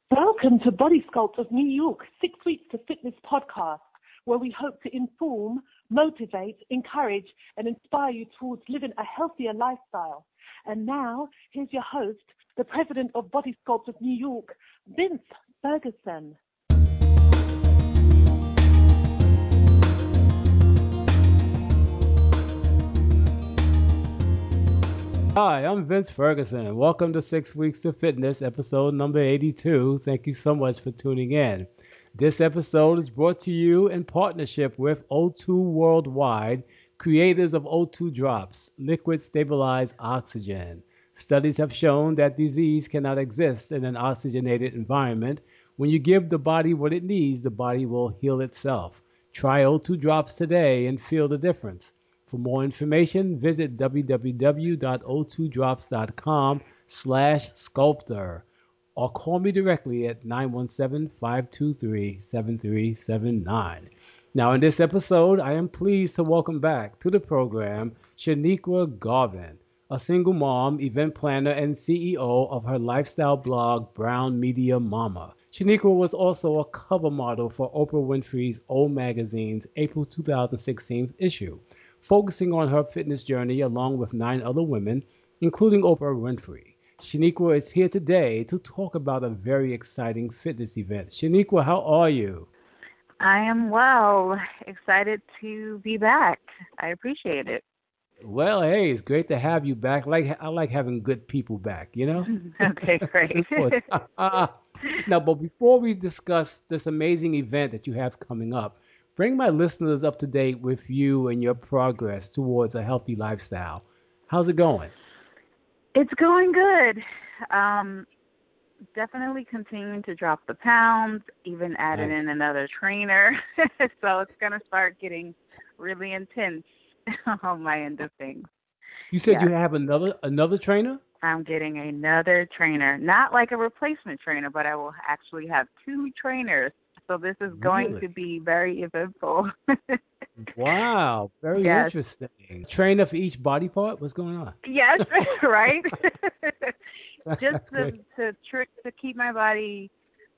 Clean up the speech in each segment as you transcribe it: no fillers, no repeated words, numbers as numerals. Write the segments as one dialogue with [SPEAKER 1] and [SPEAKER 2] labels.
[SPEAKER 1] Welcome to Body Sculpt of New York, 6 Weeks to Fitness podcast, where we hope to inform, motivate, encourage, and inspire you towards living a healthier lifestyle. And now, here's your host, the president of Body Sculpt of New York, Vince Ferguson.
[SPEAKER 2] Hi, I'm Vince Ferguson. Welcome to 6 Weeks to Fitness, episode number 82. Thank you so much for tuning in. This episode is brought to you in partnership with O2 Worldwide, creators of O2 Drops, liquid stabilized oxygen. Studies have shown that disease cannot exist in an oxygenated environment. When you give the body what it needs, the body will heal itself. Try O2 Drops today and feel the difference. For more information, visit www.o2drops.com/sculptor or call me directly at 917-523-7379. Now, in this episode, I am pleased to welcome back to the program Shaniqua Garvin, a single mom, event planner, and CEO of her lifestyle blog, Brown Media Mama. Shaniqua was also a cover model for Oprah Winfrey's O Magazine's April 2016 issue, focusing on her fitness journey along with 9 other women, including Oprah Winfrey. Shaniqua is here today to talk about a very exciting fitness event. Shaniqua, how are you?
[SPEAKER 3] I am well, excited to be back. I appreciate it.
[SPEAKER 2] Well, hey, it's great to have you back. I like having good people back, you know?
[SPEAKER 3] Okay,
[SPEAKER 2] That's
[SPEAKER 3] great.
[SPEAKER 2] important. Now, but before we discuss this amazing event that you have coming up, bring my listeners up to date with you and your progress towards a healthy lifestyle. How's it going?
[SPEAKER 3] It's going good. Um, Definitely continuing to drop the pounds, even added in
[SPEAKER 2] Nice.
[SPEAKER 3] another trainer. So it's going to start getting really intense on my end of things.
[SPEAKER 2] You said you
[SPEAKER 3] Yes,
[SPEAKER 2] have another trainer?
[SPEAKER 3] I'm getting another trainer. Not like a replacement trainer, but I will actually have 2 trainers. So this is going
[SPEAKER 2] Really?
[SPEAKER 3] to be very eventful.
[SPEAKER 2] Wow, very
[SPEAKER 3] Yes.
[SPEAKER 2] interesting. Trainer for each body part? What's going on?
[SPEAKER 3] Yes, right. Just
[SPEAKER 2] That's great.
[SPEAKER 3] to keep my body,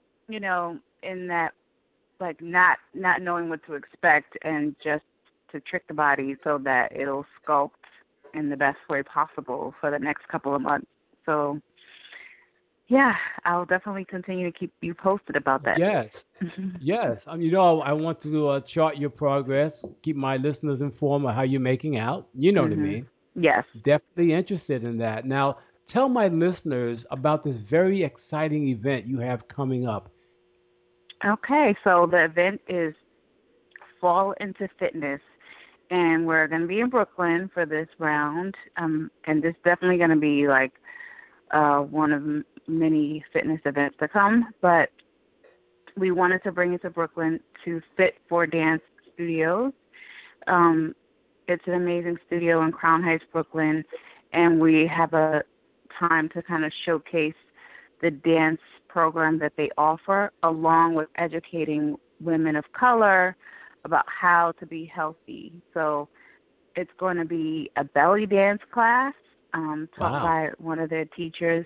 [SPEAKER 3] in that like not knowing what to expect, and just to trick the body so that it'll sculpt in the best way possible for the next couple of months. So yeah, I'll definitely continue to keep you posted about that.
[SPEAKER 2] Yes. Yes. I want to chart your progress, keep my listeners informed of how you're making out. You know what I
[SPEAKER 3] Mhm.
[SPEAKER 2] mean?
[SPEAKER 3] Yes.
[SPEAKER 2] Definitely interested in that. Now, tell my listeners about this very exciting event you have coming up.
[SPEAKER 3] Okay, so the event is Fall into Fitness, and we're going to be in Brooklyn for this round. And this is definitely going to be like one of many fitness events to come. But we wanted to bring it to Brooklyn to Fit for Dance Studios. Um, it's an amazing studio in Crown Heights, Brooklyn, and we have a time to kind of showcase the dance program that they offer, along with educating women of color about how to be healthy. So it's going to be a belly dance class taught
[SPEAKER 2] Wow.
[SPEAKER 3] by one of their teachers,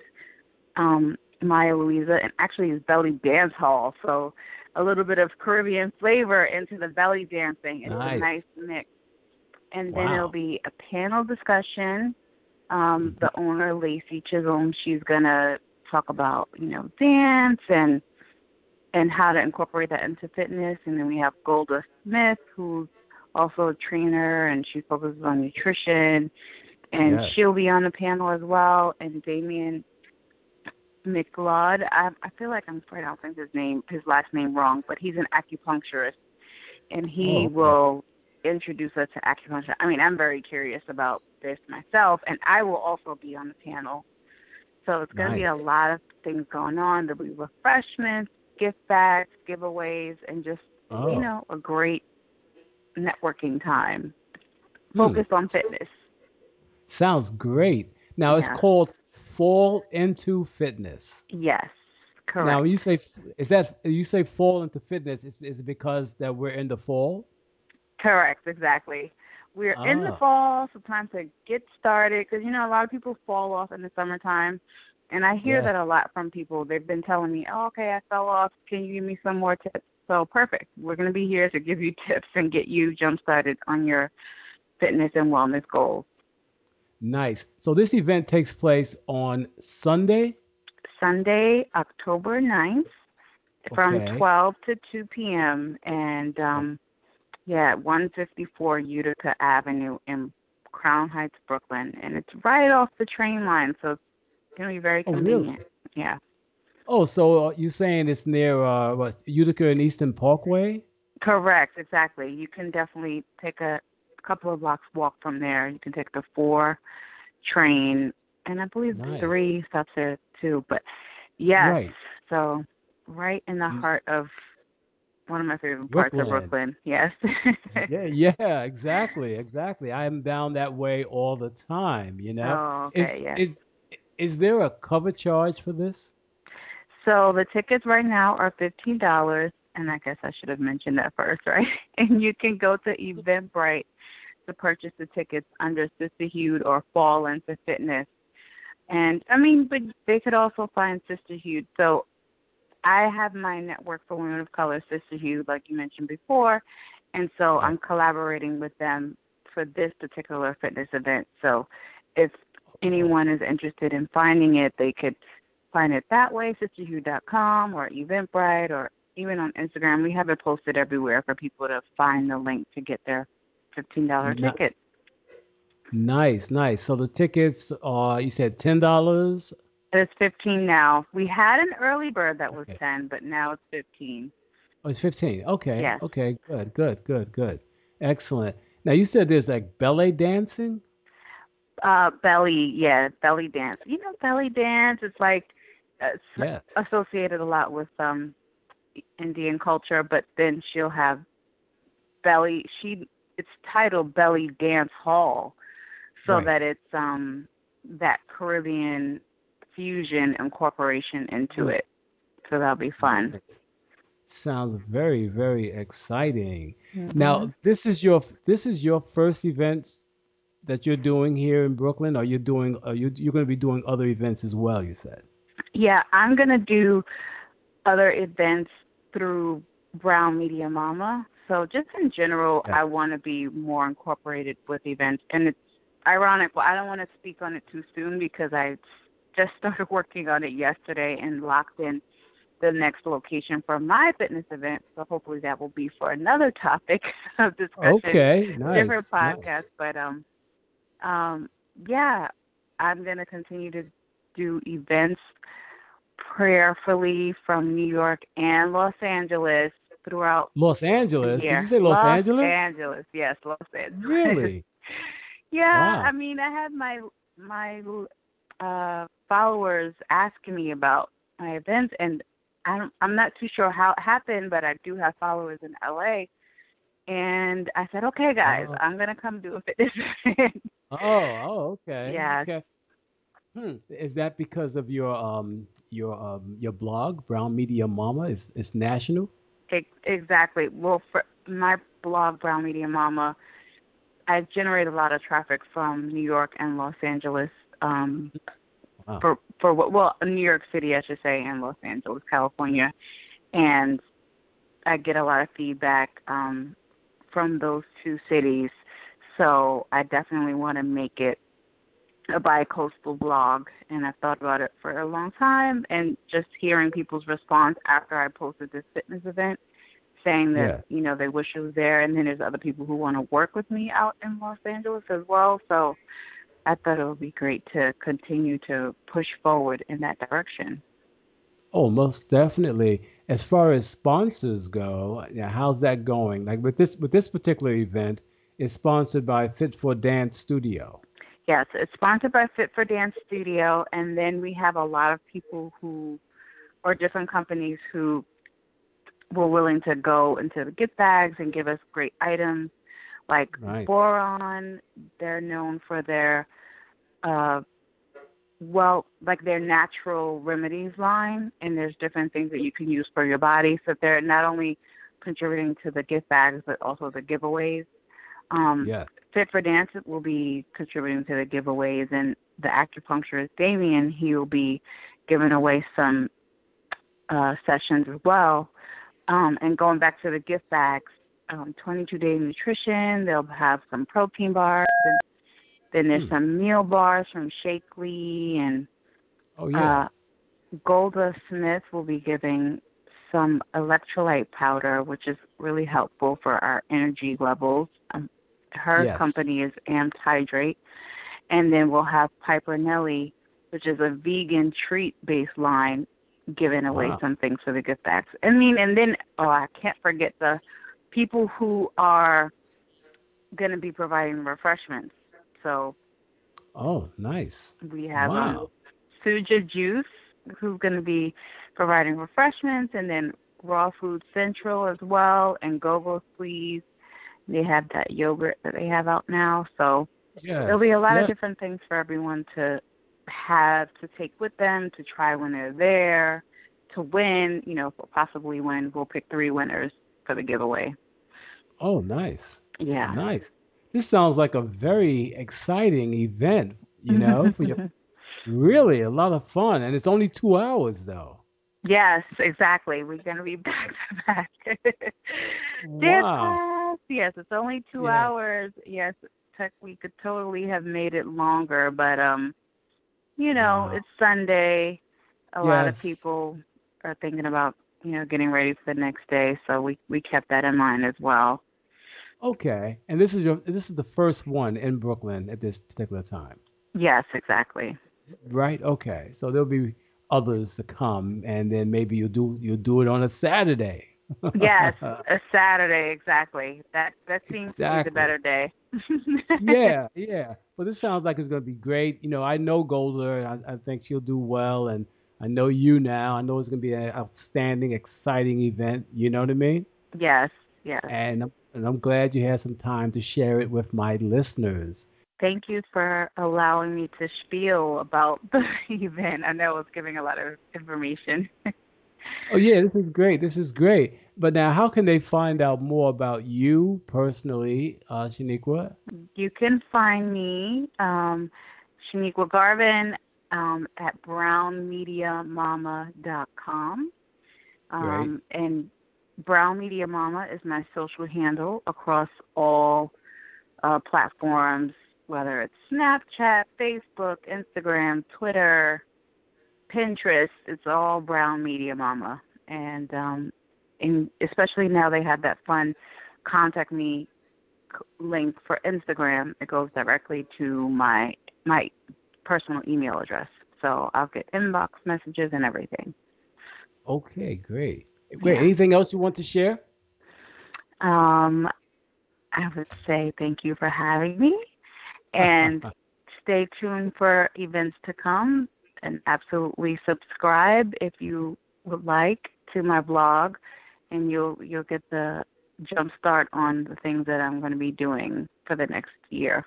[SPEAKER 3] Maya Louisa, and actually it's belly dance hall. So a little bit of Caribbean flavor into the belly dancing. It's a nice
[SPEAKER 2] Nice.
[SPEAKER 3] mix. And then it'll
[SPEAKER 2] Wow.
[SPEAKER 3] be a panel discussion. The
[SPEAKER 2] Mhm.
[SPEAKER 3] owner, Lacey Chisholm, she's gonna talk about, dance and how to incorporate that into fitness. And then we have Golda Smith, who's also a trainer, and she focuses on nutrition, and
[SPEAKER 2] Yes.
[SPEAKER 3] she'll be on the panel as well. And Damien McLeod, I feel like I'm pronouncing his last name wrong, but he's an acupuncturist, and he
[SPEAKER 2] Oh, okay.
[SPEAKER 3] will introduce us to acupuncture. I mean, I'm very curious about this myself, and I will also be on the panel. So it's going to be a
[SPEAKER 2] Nice.
[SPEAKER 3] lot of things going on. There'll be refreshments, gift bags, giveaways, and just,
[SPEAKER 2] Oh.
[SPEAKER 3] a great networking time
[SPEAKER 2] Hmm.
[SPEAKER 3] focused on fitness.
[SPEAKER 2] Sounds great. Now it's
[SPEAKER 3] Yes.
[SPEAKER 2] called Fall into Fitness.
[SPEAKER 3] Yes.
[SPEAKER 2] Now, when
[SPEAKER 3] Correct.
[SPEAKER 2] you say is that you say fall into fitness, is it because that we're in the fall?
[SPEAKER 3] Correct. Exactly. We're in the
[SPEAKER 2] Ah,
[SPEAKER 3] fall, so time to get started because, a lot of people fall off in the summertime. And I hear that a
[SPEAKER 2] Yes.
[SPEAKER 3] lot from people. They've been telling me, oh, okay, I fell off. Can you give me some more tips? So perfect. We're going to be here to give you tips and get you jump started on your fitness and wellness goals.
[SPEAKER 2] Nice. So this event takes place on Sunday.
[SPEAKER 3] Sunday, October 9th from
[SPEAKER 2] Okay.
[SPEAKER 3] 12 to 2 p.m. And
[SPEAKER 2] Oh,
[SPEAKER 3] yeah, at 154 Utica Avenue in Crown Heights, Brooklyn. And it's right off the train line, so it's going to be very
[SPEAKER 2] oh, really?
[SPEAKER 3] convenient. Yeah.
[SPEAKER 2] Oh, so you saying it's near what, Utica and Eastern Parkway?
[SPEAKER 3] Correct, exactly. You can definitely take a couple of blocks walk from there. You can take the 4 train, and I believe
[SPEAKER 2] Nice.
[SPEAKER 3] 3 stops there too. But yes,
[SPEAKER 2] Right.
[SPEAKER 3] so right in the
[SPEAKER 2] N-
[SPEAKER 3] heart of one of my favorite parts of
[SPEAKER 2] Brooklyn.
[SPEAKER 3] Brooklyn. Yes.
[SPEAKER 2] Yeah, yeah, exactly, exactly. I am down that way all the time, you know.
[SPEAKER 3] Oh,
[SPEAKER 2] Is
[SPEAKER 3] okay, yes.
[SPEAKER 2] is is there a cover charge for this?
[SPEAKER 3] So the tickets right now are $15, and I guess I should have mentioned that first, right? And you can go to
[SPEAKER 2] So,
[SPEAKER 3] Eventbrite to purchase the tickets under Sisterhood or Fall into Fitness. And I mean, but they could also find Sisterhood. So I have my network for women of color, Sisterhood, like you mentioned before, and so
[SPEAKER 2] yeah.
[SPEAKER 3] I'm collaborating with them for this particular fitness event. So if
[SPEAKER 2] Oh,
[SPEAKER 3] anyone is interested in finding it, they could find it that way, sisterhood.com or Eventbrite or even on Instagram. We have it posted everywhere for people to find the link to get their $15
[SPEAKER 2] ni-
[SPEAKER 3] ticket.
[SPEAKER 2] nice, nice. So the tickets are, you said $10?
[SPEAKER 3] It's 15 now. We had an early bird that was
[SPEAKER 2] Okay.
[SPEAKER 3] 10, but now it's 15.
[SPEAKER 2] Oh, it's 15. Okay.
[SPEAKER 3] Yes.
[SPEAKER 2] Okay. Good. Good. Good. Good. Excellent. Now you said there's like ballet dancing?
[SPEAKER 3] Belly, yeah, belly dance. You know, belly dance is like
[SPEAKER 2] Yes.
[SPEAKER 3] associated a lot with Indian culture, but then she'll have belly. It's titled Belly Dance Hall, so
[SPEAKER 2] Right.
[SPEAKER 3] that it's that Caribbean fusion incorporation into
[SPEAKER 2] Mm,
[SPEAKER 3] it. So that'll be fun.
[SPEAKER 2] nice. Sounds very, very exciting.
[SPEAKER 3] Hmm.
[SPEAKER 2] Now, this is your first event that you're doing here in Brooklyn, or you're going to be doing other events as well, you said.
[SPEAKER 3] Yeah, I'm gonna do other events through Brown Media Mama. So just in general, I
[SPEAKER 2] Yes.
[SPEAKER 3] want to be more incorporated with events. And it's ironic. Well, I don't want to speak on it too soon because I just started working on it yesterday and locked in the next location for my fitness event. So hopefully that will be for another topic of discussion,
[SPEAKER 2] Okay.
[SPEAKER 3] different
[SPEAKER 2] Nice.
[SPEAKER 3] podcast.
[SPEAKER 2] Nice.
[SPEAKER 3] But um, yeah, I'm gonna continue to do events prayerfully from New York and Los Angeles throughout
[SPEAKER 2] Los
[SPEAKER 3] the
[SPEAKER 2] Angeles. Did you
[SPEAKER 3] year.
[SPEAKER 2] say Los
[SPEAKER 3] Los
[SPEAKER 2] Angeles?
[SPEAKER 3] Angeles, yes, Los Angeles.
[SPEAKER 2] Really?
[SPEAKER 3] Yeah, I
[SPEAKER 2] Wow.
[SPEAKER 3] mean, I had my followers asking me about my events, and I'm not too sure how it happened, but I do have followers in LA, and I said, okay, guys,
[SPEAKER 2] Oh.
[SPEAKER 3] I'm gonna come do a fitness event.
[SPEAKER 2] Oh. Oh. Okay.
[SPEAKER 3] Yeah,
[SPEAKER 2] Okay. Is that because of your blog, Brown Media Mama? Is national?
[SPEAKER 3] exactly. Well, for my blog, Brown Media Mama, I generate a lot of traffic from New York and Los Angeles. Um,
[SPEAKER 2] Wow.
[SPEAKER 3] for what? Well, New York City, I should say, and Los Angeles, California, and I get a lot of feedback from those two cities. So I definitely want to make it a bi-coastal blog, and I've thought about it for a long time. And just hearing people's response after I posted this fitness event, saying that
[SPEAKER 2] Yes.
[SPEAKER 3] they wish it was there, and then there's other people who want to work with me out in Los Angeles as well. So I thought it would be great to continue to push forward in that direction.
[SPEAKER 2] Oh, most definitely. As far as sponsors go, yeah, how's that going? Like with this particular event, it's sponsored by Fit for Dance Studio.
[SPEAKER 3] Yes, it's sponsored by Fit for Dance Studio, and then we have a lot of people or different companies who were willing to go into the gift bags and give us great items like
[SPEAKER 2] Nice.
[SPEAKER 3] Boron. They're known for their uh, like their natural remedies line, and there's different things that you can use for your body. So they're not only contributing to the gift bags, but also the giveaways.
[SPEAKER 2] Yes.
[SPEAKER 3] Fit for Dance will be contributing to the giveaways, and the acupuncturist Damien, he will be giving away some sessions as well. And going back to the gift bags, 22-day nutrition, they'll have some protein bars, and then there's
[SPEAKER 2] Hmm.
[SPEAKER 3] some meal bars from Shakely, and
[SPEAKER 2] Oh, yeah.
[SPEAKER 3] uh, Golda Smith will be giving some electrolyte powder, which is really helpful for our energy levels. Her
[SPEAKER 2] Yes.
[SPEAKER 3] company is Amped Hydrate. And then we'll have Piper Nelly, which is a vegan treat-based line, giving away
[SPEAKER 2] Wow.
[SPEAKER 3] some things for the gift bags. I mean, and then, oh, I can't forget the people who are going to be providing refreshments. So
[SPEAKER 2] Oh, nice.
[SPEAKER 3] we have
[SPEAKER 2] Wow.
[SPEAKER 3] Suja Juice, who's going to be providing refreshments, and then Raw Food Central as well, and Go-Go Squeeze. They have that yogurt that they have out now. So there'll be a
[SPEAKER 2] Yes.
[SPEAKER 3] lot of
[SPEAKER 2] Yes.
[SPEAKER 3] different things for everyone to have to take with them, to try when they're there, to win, possibly win. We'll pick 3 winners for the giveaway.
[SPEAKER 2] Oh, nice.
[SPEAKER 3] Yeah.
[SPEAKER 2] Nice. This sounds like a very exciting event, for your really a lot of fun. And it's only 2 hours though.
[SPEAKER 3] Yes, exactly. We're going to be back to back. Dance
[SPEAKER 2] Wow.
[SPEAKER 3] class. Yes, it's only two
[SPEAKER 2] Yeah.
[SPEAKER 3] hours. Yes, we could totally have made it longer, but
[SPEAKER 2] Wow.
[SPEAKER 3] it's Sunday. A lot of
[SPEAKER 2] Yes.
[SPEAKER 3] people are thinking about, getting ready for the next day, so we kept that in mind as well.
[SPEAKER 2] Okay. And this is the first one in Brooklyn at this particular time.
[SPEAKER 3] Yes, exactly.
[SPEAKER 2] Right? Okay. So there'll be others to come and then maybe you'll do it on a Saturday.
[SPEAKER 3] Yes, a Saturday, exactly. That seems to be the
[SPEAKER 2] Exactly.
[SPEAKER 3] better day.
[SPEAKER 2] Yeah, yeah. But this sounds like it's going to be great. I know Golder. I think she'll do well, and I know you now. I know it's going to be an outstanding, exciting event. You know what I mean?
[SPEAKER 3] Yes, yes.
[SPEAKER 2] And I'm glad you had some time to share it with my listeners.
[SPEAKER 3] Thank you for allowing me to spiel about the event. I know I was giving a lot of information.
[SPEAKER 2] Oh yeah, this is great. This is great. But now, how can they find out more about you personally, Shaniqua?
[SPEAKER 3] You can find me, Shaniqua Garvin, at brownmediamama.com.
[SPEAKER 2] Great.
[SPEAKER 3] And Brown Media Mama is my social handle across all platforms, whether it's Snapchat, Facebook, Instagram, Twitter, Pinterest. It's all Brown Media Mama. And especially now they have that fun contact me link for Instagram. It goes directly to my personal email address. So I'll get inbox messages and everything.
[SPEAKER 2] Okay, great. Great.
[SPEAKER 3] Yeah.
[SPEAKER 2] Anything else you want to share?
[SPEAKER 3] Um, I would say thank you for having me, and stay tuned for events to come, and absolutely subscribe if you would like to my blog, and you'll get the jump start on the things that I'm going to be doing for the next year.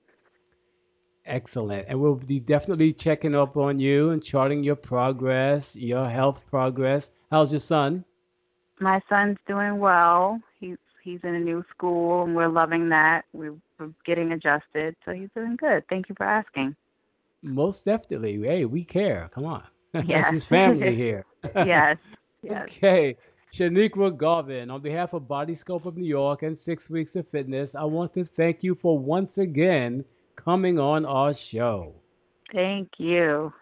[SPEAKER 2] Excellent. And we'll be definitely checking up on you and charting your progress, your health progress. How's your son?
[SPEAKER 3] My son's doing well. He's in a new school, and we're loving that. We're getting adjusted, so he's doing good. Thank you for asking.
[SPEAKER 2] Most definitely. Hey, we care. Come on. This
[SPEAKER 3] Yes.
[SPEAKER 2] is family here.
[SPEAKER 3] Yes. Yes.
[SPEAKER 2] Okay. Shaniqua Garvin, on behalf of Body Scope of New York and 6 Weeks of Fitness, I want to thank you for once again coming on our show.
[SPEAKER 3] Thank you.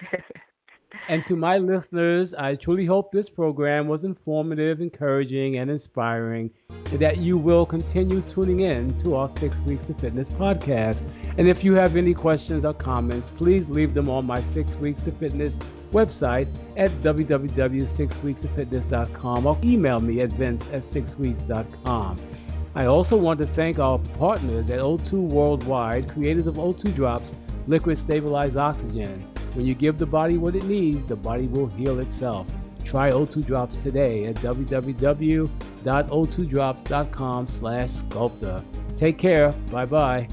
[SPEAKER 2] And to my listeners, I truly hope this program was informative, encouraging, and inspiring, and that you will continue tuning in to our 6 Weeks of Fitness podcast. And if you have any questions or comments, please leave them on my 6 Weeks of Fitness website at www.6weeksoffitness.com or email me at vince@6weeks.com. I also want to thank our partners at O2 Worldwide, creators of O2 Drops, liquid stabilized oxygen. When you give the body what it needs, the body will heal itself. Try O2 Drops today at www.o2drops.com/sculptor. Take care. Bye bye.